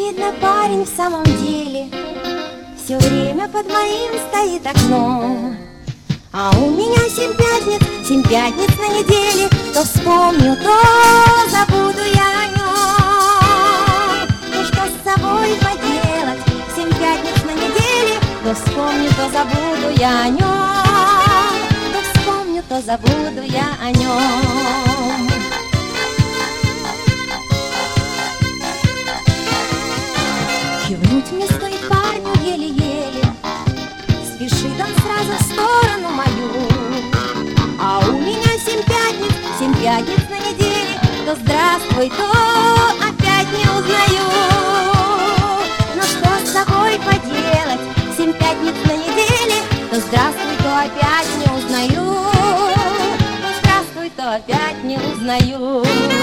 видно, парень в самом деле все время под моим стоит окном. А у меня 7 пятниц на неделе. То вспомню, то забуду я о нем. Ну что с собой поделать, 7 пятниц на неделе. То вспомню, то забуду я о нем. То вспомню, то забуду я о нем. Кивнуть мне стоит парню еле-еле, спешит он сразу в сторону мою. А у меня 7 пятниц на неделе. То здравствуй, то опять не узнаю. Но что с собой поделать, 7 пятниц на неделе. То здравствуй, то опять не узнаю. То здравствуй, то опять не узнаю.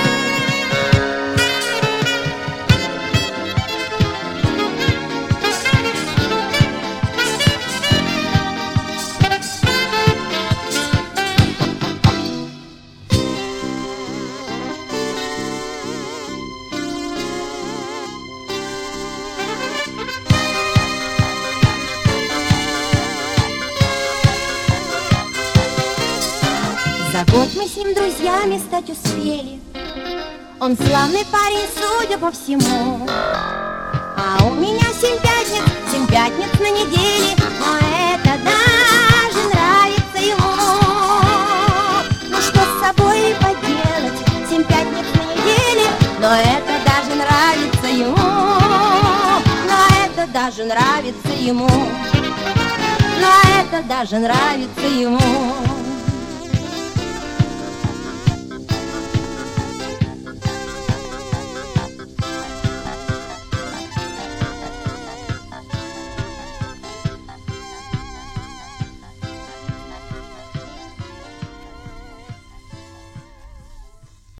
За год мы с ним друзьями стать успели. Он славный парень, судя по всему. А у меня 7 пятниц на неделе. Но это даже нравится ему. Ну что с собой поделать, 7 пятниц на неделе. Но это даже нравится ему. Но это даже нравится ему. Но это даже нравится ему.